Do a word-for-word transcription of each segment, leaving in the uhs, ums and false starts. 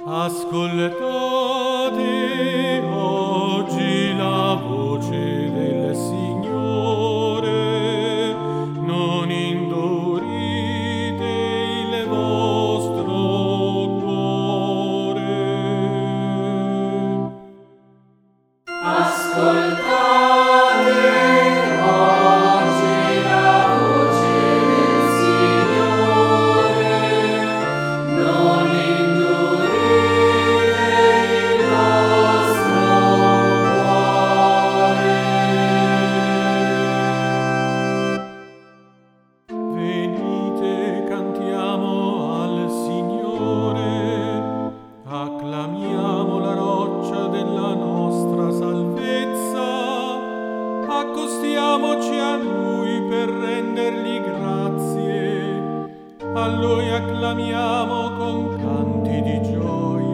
Ascoltate oggi la voce del Signore, non indurite il vostro cuore. Ascoltate oggi la voce del Signore, non indurite il vostro cuore. Venite, cantiamo al Signore, acclamiamo la roccia della nostra salvezza, accostiamoci a Lui per rendergli grazie, a Lui acclamiamo con canti di gioia.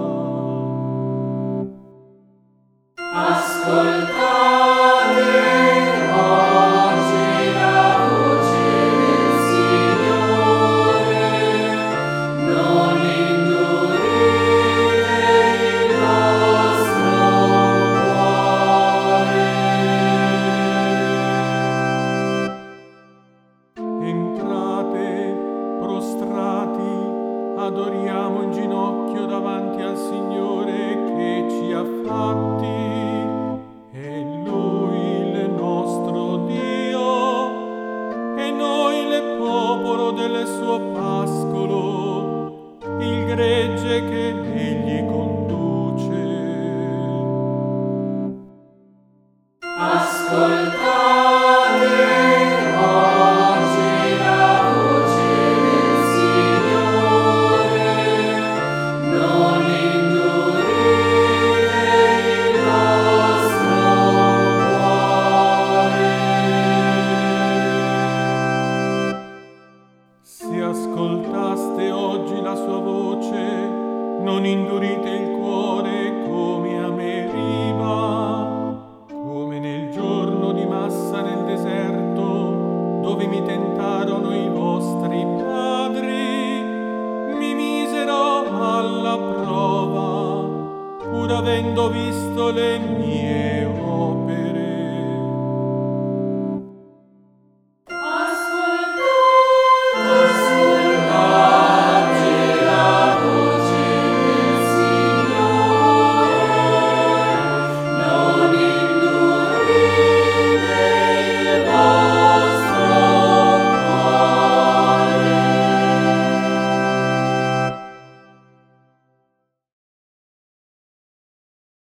Ascoltate oggi la voce del Signore, non indurite il vostro cuore. Entrate prostrati, adoriamo in ginocchio davanti al Signore che ci ha fatti. È Lui il nostro Dio e noi il popolo del suo pascolo, il gregge che Egli conduce. Ascoltate oggi la voce del Signore, non indurite il vostro cuore. Se ascoltaste oggi la sua voce, non indurite il cuore come a Meriba, come nel giorno di Massa nel deserto, dove mi tentarono i vostri padri, mi misero alla prova, pur avendo visto le mie opere.